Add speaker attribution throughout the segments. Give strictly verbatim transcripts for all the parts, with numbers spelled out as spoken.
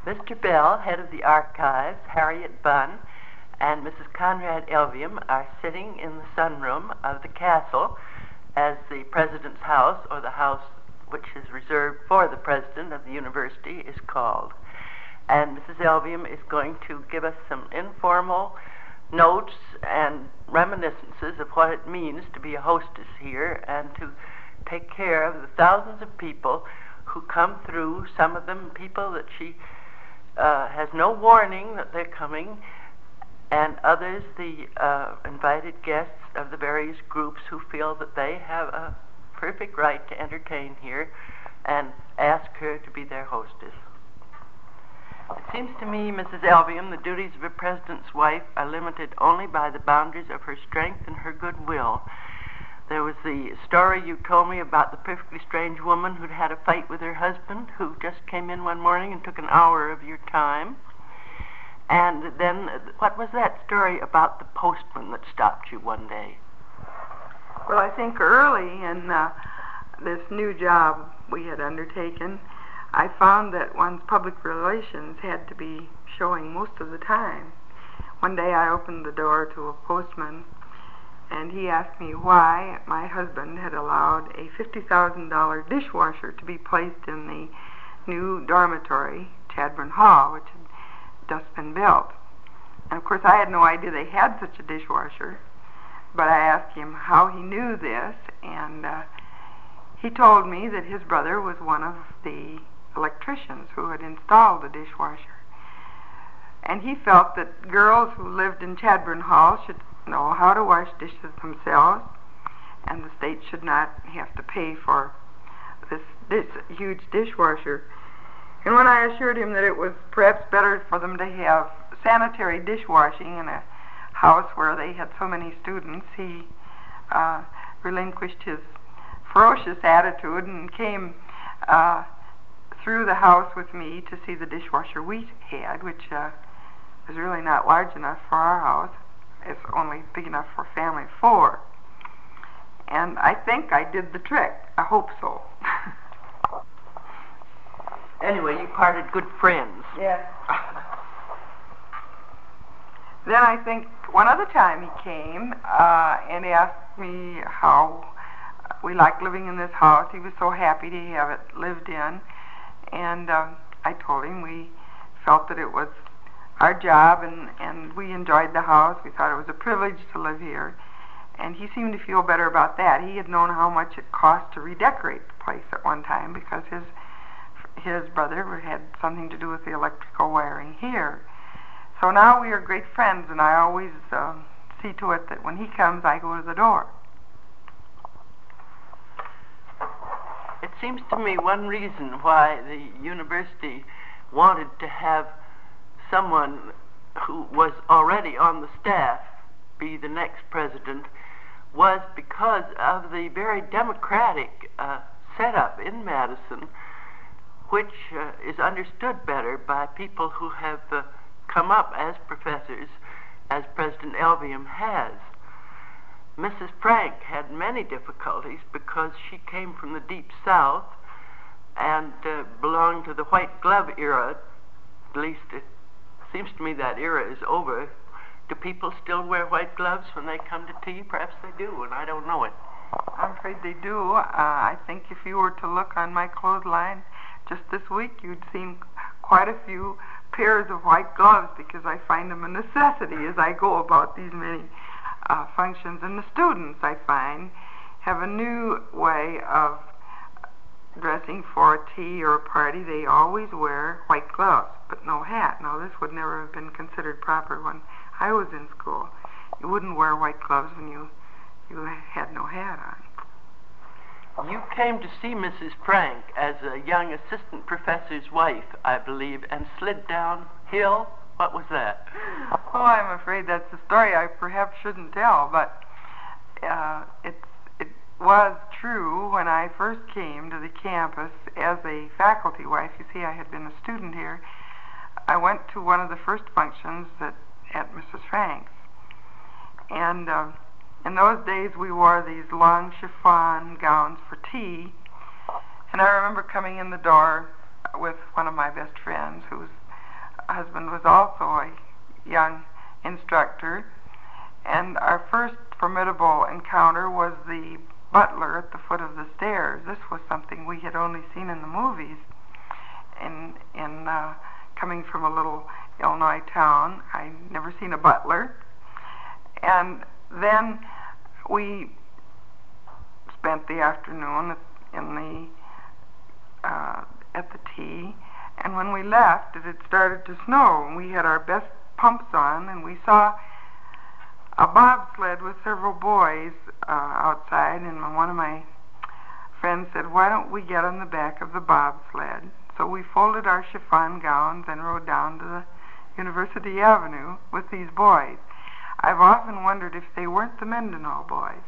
Speaker 1: Mister Bell, head of the archives, Harriet Bunn, and Missus Conrad Elvium are sitting in the sunroom of the castle, as the president's house, or the house which is reserved for the president of the university, is called. And Missus Elvium is going to give us some informal notes and reminiscences of what it means to be a hostess here and to take care of the thousands of people who come through, some of them people that she uh, has no warning that they're coming, and others the uh, invited guests of the various groups who feel that they have a perfect right to entertain here and ask her to be their hostess. It seems to me, Missus Elvium, the duties of a president's wife are limited only by the boundaries of her strength and her goodwill. There was the story you told me about the perfectly strange woman who'd had a fight with her husband, who just came in one morning and took an hour of your time. And then, what was that story about the postman that stopped you one day?
Speaker 2: Well, I think early in uh, this new job we had undertaken, I found that one's public relations had to be showing most of the time. One day I opened the door to a postman, and he asked me why my husband had allowed a fifty thousand dollars dishwasher to be placed in the new dormitory, Chadbourne Hall, which had just been built. And of course I had no idea they had such a dishwasher, but I asked him how he knew this, and uh, he told me that his brother was one of the electricians who had installed the dishwasher. And he felt that girls who lived in Chadbourne Hall should know how to wash dishes themselves, and the state should not have to pay for this, this huge dishwasher. And when I assured him that it was perhaps better for them to have sanitary dishwashing in a house where they had so many students, he uh, relinquished his ferocious attitude and came uh, through the house with me to see the dishwasher we had, which uh, was really not large enough for our house. It's only big enough for a family of four. And I think I did the trick. I hope so.
Speaker 1: Anyway, you parted good friends.
Speaker 2: Yes. Then I think one other time he came uh, and asked me how we liked living in this house. He was so happy to have it lived in. And uh, I told him we felt that it was our job, and, and we enjoyed the house. We thought it was a privilege to live here. And he seemed to feel better about that. He had known how much it cost to redecorate the place at one time because his his brother had something to do with the electrical wiring here. So now we are great friends, and I always uh, see to it that when he comes, I go to the door.
Speaker 1: It seems to me one reason why the university wanted to have someone who was already on the staff be the next president was because of the very democratic uh, setup in Madison, which uh, is understood better by people who have uh, come up as professors, as President Elvium has. Missus Frank had many difficulties because she came from the deep South and uh, belonged to the white glove era. At least it seems to me that era is over. Do people still wear white gloves when they come to tea? Perhaps they do, and I don't know it.
Speaker 2: I'm afraid they do. Uh, I think if you were to look on my clothesline just this week, you'd seen quite a few pairs of white gloves because I find them a necessity as I go about these many uh, functions. And the students, I find, have a new way of dressing for a tea or a party. They always wear white gloves, but no hat. Now, this would never have been considered proper when I was in school. You wouldn't wear white gloves when you, you had no hat on.
Speaker 1: You came to see Missus Frank as a young assistant professor's wife, I believe, and slid downhill. What was that?
Speaker 2: Oh, I'm afraid that's a story I perhaps shouldn't tell, but uh, it, it was true when I first came to the campus as a faculty wife. You see, I had been a student here. I went to one of the first functions that, at Missus Frank's, and uh, in those days, we wore these long chiffon gowns for tea, and I remember coming in the door with one of my best friends, who's husband was also a young instructor, and our first formidable encounter was the butler at the foot of the stairs. This was something we had only seen in the movies. In in uh, coming from a little Illinois town, I'd never seen a butler. And then we spent the afternoon in the uh, at the tea, and when we left, it had started to snow, and we had our best pumps on, and we saw a bobsled with several boys uh, outside, and one of my friends said, "Why don't we get on the back of the bobsled?" So we folded our chiffon gowns and rode down to the University Avenue with these boys. I've often wondered if they weren't the Mendenhall boys.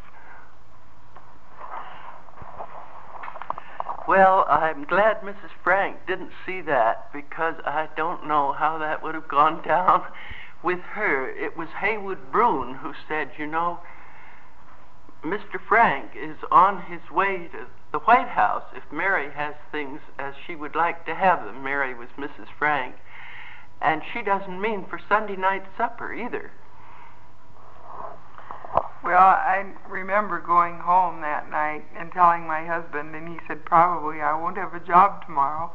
Speaker 1: Well, I'm glad Missus Frank didn't see that, because I don't know how that would have gone down with her. It was Haywood Broun who said, you know, Mister Frank is on his way to the White House if Mary has things as she would like to have them. Mary was Missus Frank. And she doesn't mean for Sunday night supper either.
Speaker 2: Well, I remember going home that night and telling my husband, and he said, probably I won't have a job tomorrow.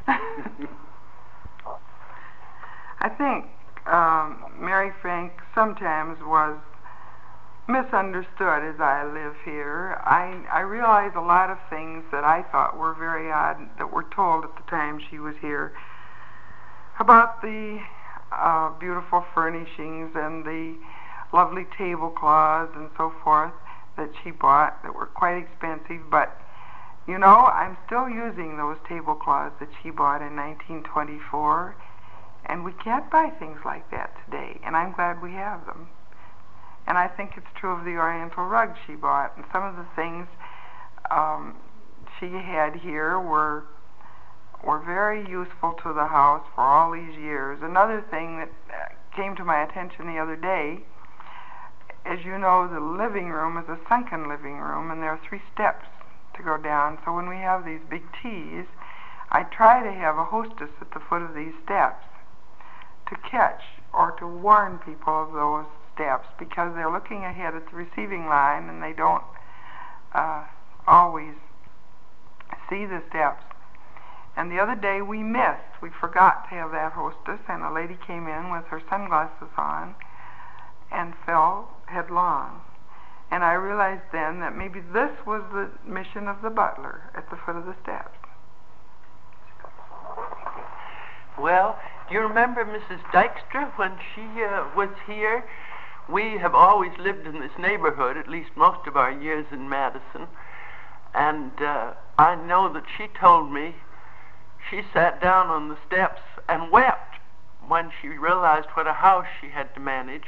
Speaker 2: I think um, Mary Frank sometimes was misunderstood as I live here. I, I realize a lot of things that I thought were very odd that were told at the time she was here about the uh, beautiful furnishings and the lovely tablecloths and so forth that she bought that were quite expensive, but you know, I'm still using those tablecloths that she bought in nineteen twenty-four, and we can't buy things like that today, and I'm glad we have them. And I think it's true of the Oriental rugs she bought, and some of the things um, she had here were were very useful to the house for all these years. Another thing that uh, came to my attention the other day, as you know, the living room is a sunken living room, and there are three steps to go down. So when we have these big teas, I try to have a hostess at the foot of these steps to catch or to warn people of those steps, because they're looking ahead at the receiving line and they don't uh, always see the steps. And the other day we missed. We forgot to have that hostess, and a lady came in with her sunglasses on and fell headlong. And I realized then that maybe this was the mission of the butler at the foot of the steps.
Speaker 1: Well, do you remember Missus Dykstra when she uh, was here? We have always lived in this neighborhood, at least most of our years in Madison, and uh, I know that she told me she sat down on the steps and wept when she realized what a house she had to manage.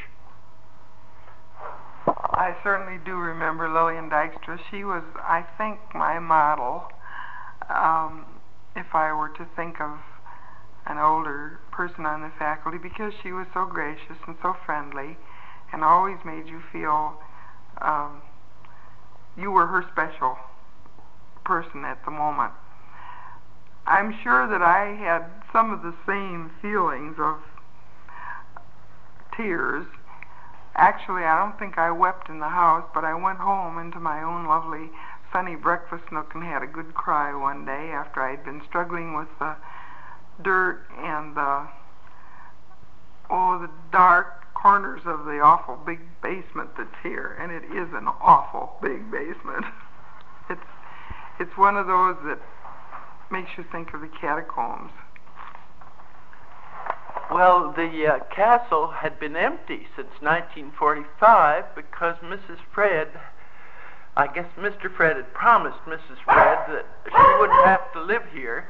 Speaker 2: I certainly do remember Lillian Dykstra. She was, I think, my model. Um, if I were to think of an older person on the faculty, because she was so gracious and so friendly and always made you feel um, you were her special person at the moment. I'm sure that I had some of the same feelings of tears. Actually, I don't think I wept in the house, but I went home into my own lovely sunny breakfast nook and had a good cry one day after I'd been struggling with the dirt and the, oh, the dark corners of the awful big basement that's here. And it is an awful big basement. It's, it's one of those that makes you think of the catacombs.
Speaker 1: Well, the uh, castle had been empty since nineteen forty-five because Missus Fred, I guess Mister Fred had promised Missus Fred that she wouldn't have to live here.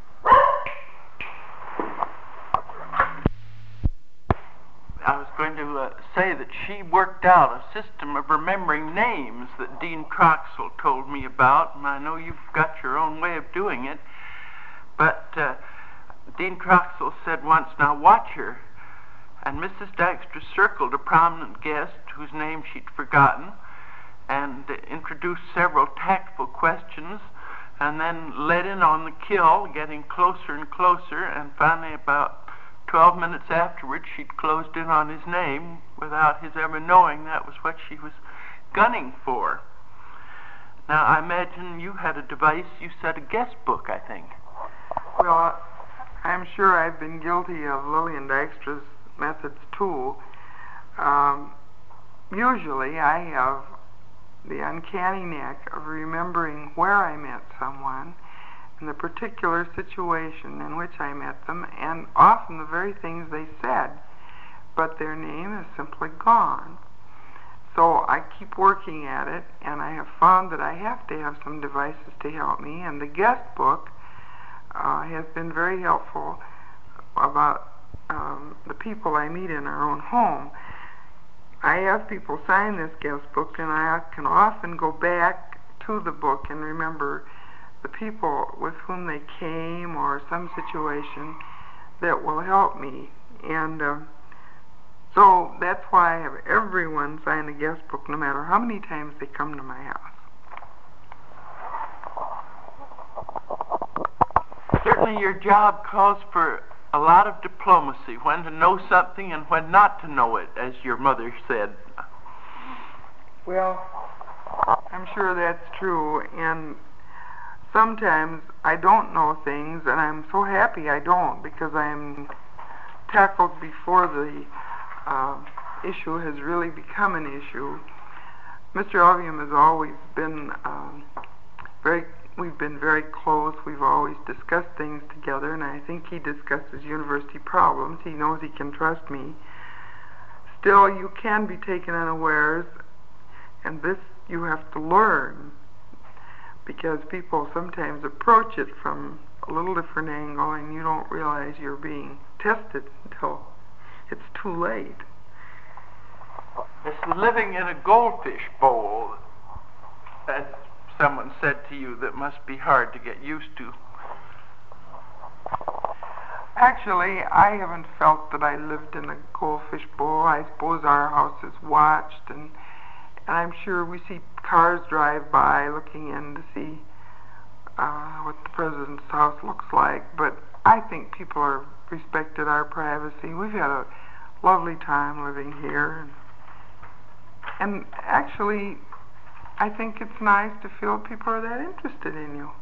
Speaker 1: I was going to uh, say that she worked out a system of remembering names that Dean Troxell told me about, and I know you've got your own way of doing it, but uh, Dean Troxell said once, now watch her, and Missus Dykstra circled a prominent guest whose name she'd forgotten and uh, introduced several tactful questions, and then let in on the kill, getting closer and closer, and finally about twelve minutes afterwards, she'd closed in on his name without his ever knowing that was what she was gunning for. Now, I imagine you had a device, you said a guest book, I think.
Speaker 2: Well, I'm sure I've been guilty of Lillian Dykstra's methods too. Um, usually I have the uncanny knack of remembering where I met someone and the particular situation in which I met them, and often the very things they said, but their name is simply gone. So I keep working at it, and I have found that I have to have some devices to help me, and the guest book uh, has been very helpful about um, the people I meet in our own home. I have people sign this guest book, and I can often go back to the book and remember the people with whom they came or some situation that will help me. And uh, so that's why I have everyone sign a guest book, no matter how many times they come to my house.
Speaker 1: Certainly your job calls for a lot of diplomacy, when to know something and when not to know it, as your mother said.
Speaker 2: Well, I'm sure that's true, and sometimes I don't know things, and I'm so happy I don't, because I'm tackled before the uh, issue has really become an issue. Mister Elvium has always been um, very, we've been very close. We've always discussed things together, and I think he discusses university problems. He knows he can trust me. Still, you can be taken unawares, and this you have to learn, because people sometimes approach it from a little different angle, and you don't realize you're being tested until it's too late.
Speaker 1: It's living in a goldfish bowl, as someone said to you, that must be hard to get used to.
Speaker 2: Actually, I haven't felt that I lived in a goldfish bowl. I suppose our house is watched, and, and I'm sure we see cars drive by looking in to see uh, what the president's house looks like. But I think people are respected our privacy. We've had a lovely time living here. And, and actually, I think it's nice to feel people are that interested in you.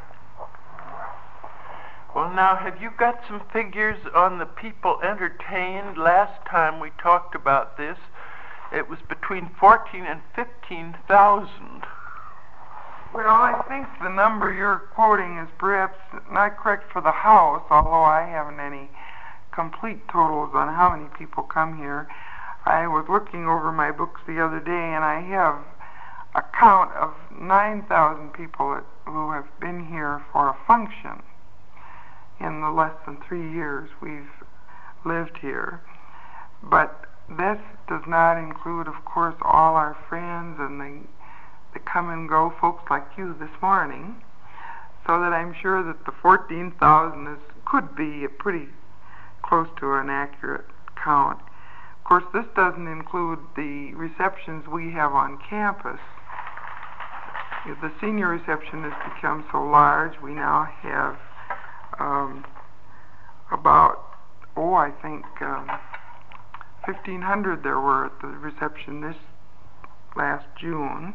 Speaker 1: Well, now, have you got some figures on the people entertained? Last time we talked about this, it was between fourteen and fifteen thousand.
Speaker 2: Well, I think the number you're quoting is perhaps not correct for the house, although I haven't any complete totals on how many people come here. I was looking over my books the other day, and I have a count of nine thousand people who have been here for a function in the less than three years we've lived here. But this does not include, of course, all our friends and the, the come and go folks like you this morning, so that I'm sure that the fourteen thousand is, could be a pretty close to an accurate count. Of course, this doesn't include the receptions we have on campus. The senior reception has become so large, we now have um, about, oh, I think um, fifteen hundred there were at the reception this last June.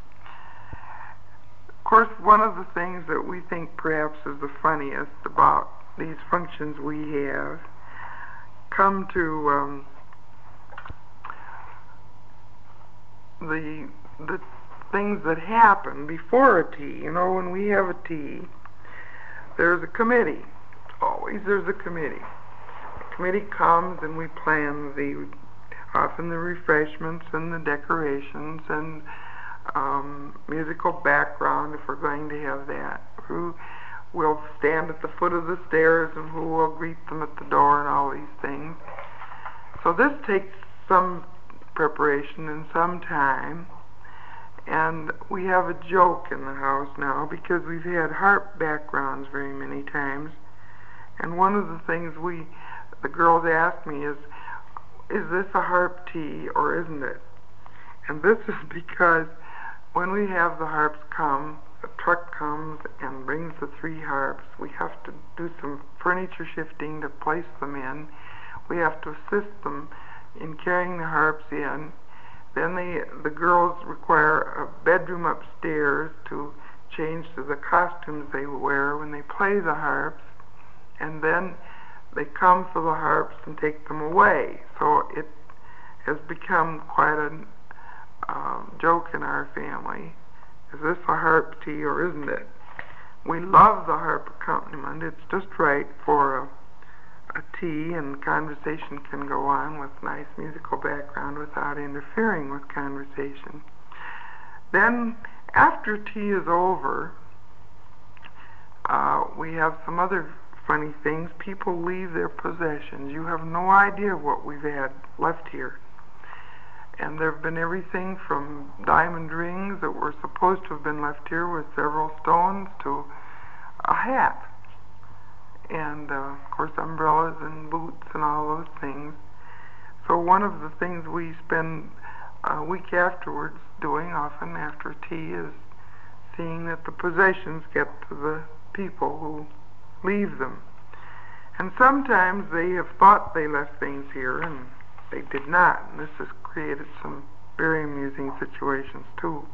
Speaker 2: Of course, one of the things that we think perhaps is the funniest about these functions we have come to um, the the things that happen before a tea. You know, when we have a tea, there's a committee. Always there's a committee. The committee comes and we plan the often the refreshments and the decorations and um, musical background, if we're going to have that. Who will stand at the foot of the stairs and who will greet them at the door and all these things. So this takes some preparation and some time. And we have a joke in the house now because we've had harp backgrounds very many times. And one of the things we, the girls ask me is, is this a harp tea or isn't it? And this is because when we have the harps come,
Speaker 3: truck comes and brings the three harps. We have to do some furniture shifting to place them in. We have to assist them in carrying the harps in. Then they, the girls require a bedroom upstairs to change to the costumes they wear when they play the harps. And then they come for the harps and take them away. So it has become quite a um, joke in our family. Is this a harp tea or isn't it? We love the harp accompaniment. It's just right for a, a tea, and conversation can go on with nice musical background without interfering with conversation. Then, after tea is over, uh, we have some other funny things. People leave their possessions. You have no idea what we've had left here. And there have been everything from diamond rings that were supposed to have been left here with several stones to a hat. And, uh, of course, umbrellas and boots and all those things. So one of the things we spend a week afterwards doing, often after tea, is seeing that the possessions get to the people who leave them. And sometimes they have thought they left things here, and they did not. And this has created some very amusing situations, too.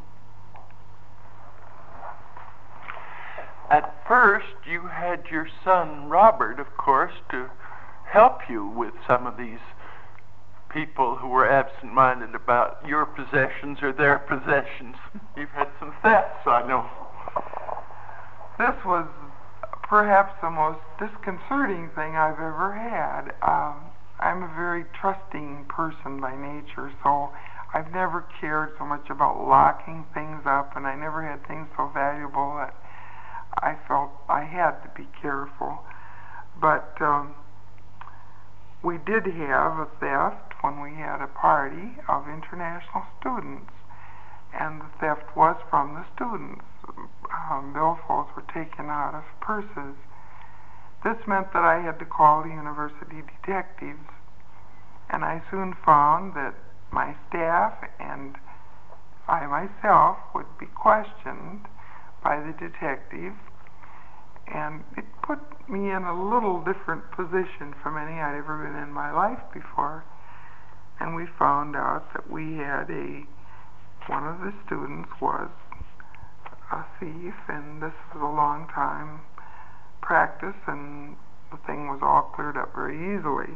Speaker 4: At first, you had your son, Robert, of course, to help you with some of these people who were absent-minded about your possessions or their possessions. You've had some thefts, I know.
Speaker 3: This was perhaps the most disconcerting thing I've ever had. Um, I'm a very trusting person by nature, so I've never cared so much about locking things up, and I never had things so valuable that I felt I had to be careful. But um, we did have a theft when we had a party of international students, and the theft was from the students. Um, billfolds were taken out of purses. This meant that I had to call the university detectives, and I soon found that my staff and I myself would be questioned by the detective, and it put me in a little different position from any I'd ever been in my life before. And we found out that we had a, one of the students was a thief, and this was a long time practice, and the thing was all cleared up very easily.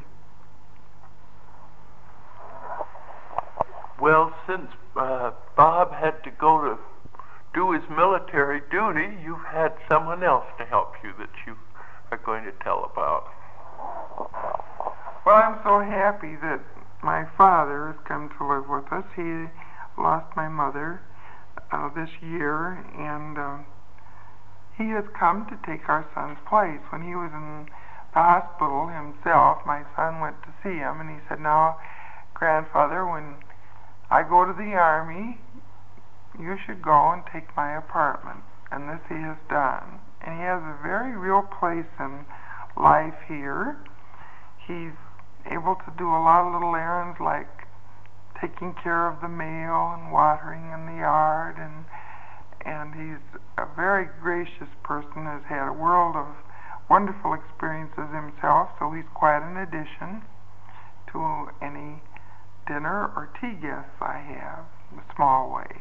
Speaker 4: Well, since uh, Bob had to go to do his military duty, you've had someone else to help you that you are going to tell about.
Speaker 3: Well, I'm so happy that my father has come to live with us. He lost my mother uh, this year, and uh, he has come to take our son's place. When he was in the hospital himself, my son went to see him, and he said, "Now, grandfather, when I go to the Army, you should go and take my apartment." And this he has done. And he has a very real place in life here. He's able to do a lot of little errands like taking care of the mail and watering in the yard, and and he's a very gracious person, has had a world of wonderful experiences himself, so he's quite an addition to any dinner or tea guests I have, in a small way.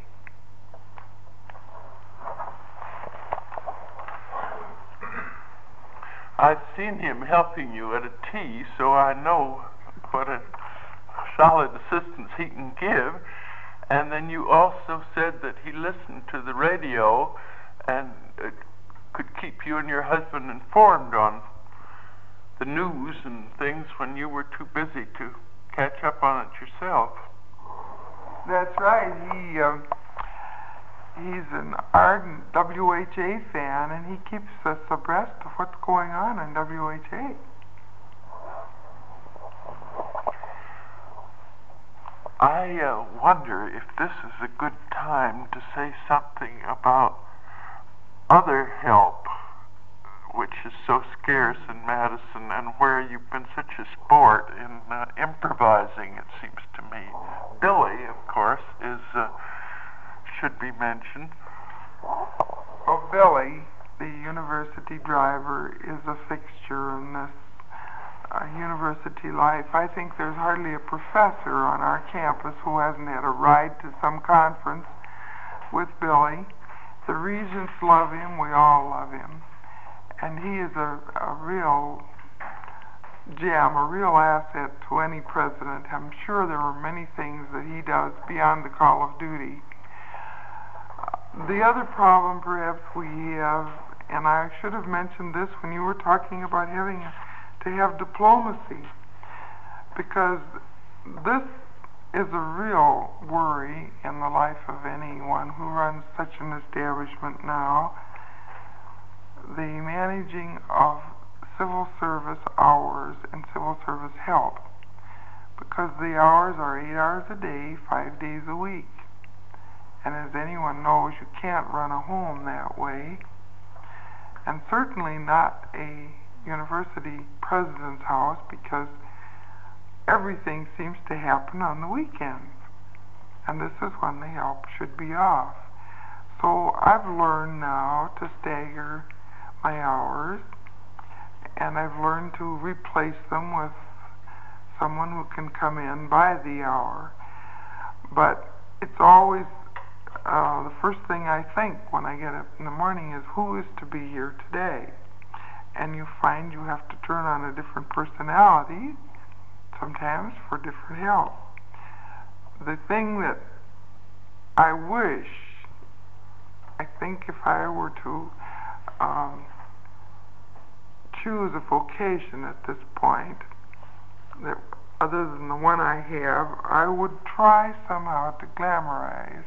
Speaker 4: I've seen him helping you at a tea, so I know what a solid assistance he can give. And then you also said that he listened to the radio and uh, could keep you and your husband informed on the news and things when you were too busy to catch up on it yourself.
Speaker 3: That's right. He um, he's an ardent W H A fan, and he keeps us abreast of what's going on in W H A.
Speaker 4: I uh, wonder if this is a good time to say something about other help, which is so scarce in Madison, and where you've been such a sport in uh, improvising, it seems to me. Billy, of course, is uh, should be mentioned.
Speaker 3: Well, Billy, the university driver, is a fixture in this uh, university life. I think there's hardly a professor on our campus who hasn't had a ride to some conference with Billy. The regents love him. We all love him. And he is a, a real gem, a real asset to any president. I'm sure there are many things that he does beyond the call of duty. The other problem perhaps we have, and I should have mentioned this when you were talking about having to have diplomacy, because this is a real worry in the life of anyone who runs such an establishment now. The managing of civil service hours and civil service help, because the hours are eight hours a day, five days a week. And as anyone knows, you can't run a home that way, and certainly not a university president's house, because everything seems to happen on the weekends, and this is when the help should be off. So I've learned now to stagger my hours, and I've learned to replace them with someone who can come in by the hour. But it's always uh, the first thing I think when I get up in the morning is, who is to be here today? And you find you have to turn on a different personality sometimes for different help. The thing that I wish, I think if I were to um, choose a vocation at this point, that other than the one I have, I would try somehow to glamorize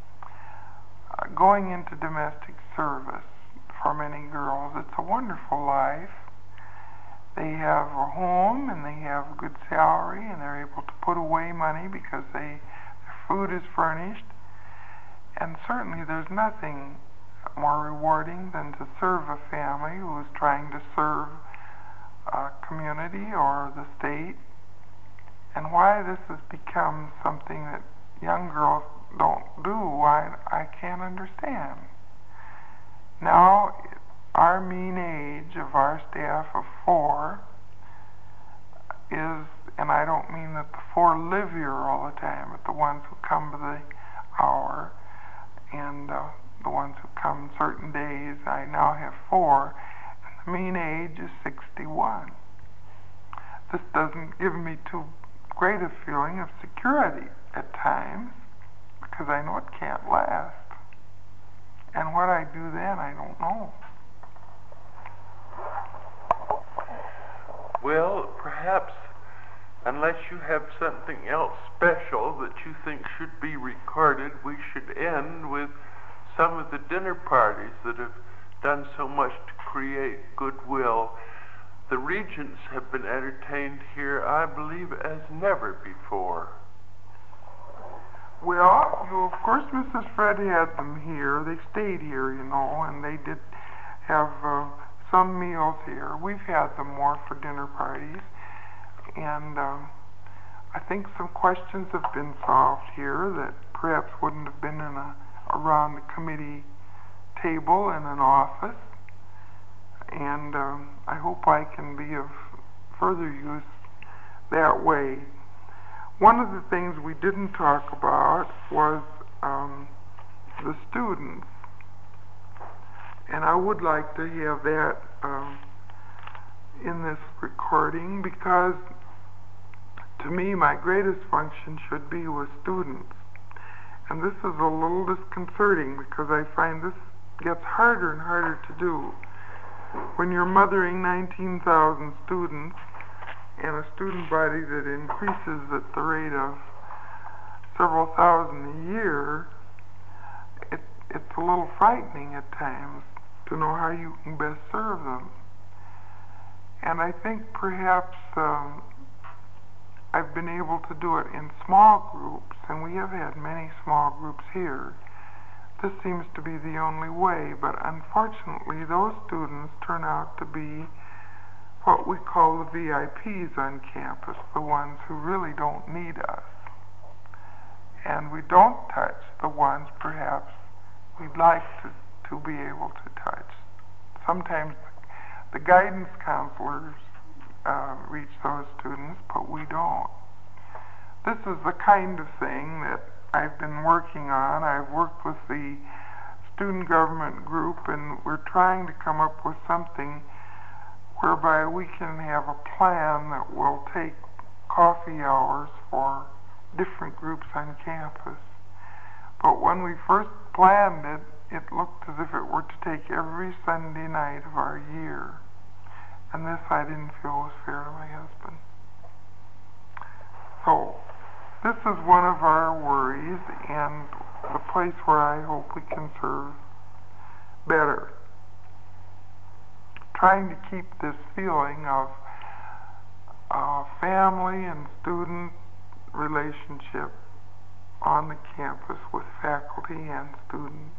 Speaker 3: uh, going into domestic service for many girls. It's a wonderful life. They have a home and they have a good salary and they're able to put away money because they, their food is furnished. And certainly there's nothing more rewarding than to serve a family who is trying to serve a community or the state. And why this has become something that young girls don't do, I, I can't understand. Now, our mean age of our staff of four is, and I don't mean that the four live here all the time, but the ones who come to the hour and uh, the ones who come certain days. I now have four, and the mean age is sixty-one. This doesn't give me too great a feeling of security at times, because I know it can't last. And what I do then, I don't know.
Speaker 4: Well, perhaps, unless you have something else special that you think should be recorded, we should end with some of the dinner parties that have done so much to create goodwill. The regents have been entertained here, I believe, as never before.
Speaker 3: Well, you, of course, Missus Fred had them here. They stayed here, you know, and they did have uh, some meals here. We've had them more for dinner parties, and uh, I think some questions have been solved here that perhaps wouldn't have been in a around the committee table in an office, and um, I hope I can be of further use that way. One of the things we didn't talk about was um, the students, and I would like to have that um, in this recording, because to me my greatest function should be with students. And this is a little disconcerting, because I find this gets harder and harder to do. When you're mothering nineteen thousand students and a student body that increases at the rate of several thousand a year, it, it's a little frightening at times to know how you can best serve them. And I think perhaps um, I've been able to do it in small groups, and we have had many small groups here. This seems to be the only way, but unfortunately those students turn out to be what we call the V I Ps on campus, the ones who really don't need us. And we don't touch the ones perhaps we'd like to, to be able to touch. Sometimes the guidance counselors uh, reach those students, but we don't. This is the kind of thing that I've been working on. I've worked with the student government group, and we're trying to come up with something whereby we can have a plan that will take coffee hours for different groups on campus. But when we first planned it, it looked as if it were to take every Sunday night of our year. And this I didn't feel was fair to my husband. So, this is one of our worries, and the place where I hope we can serve better. Trying to keep this feeling of uh, family and student relationship on the campus with faculty and students.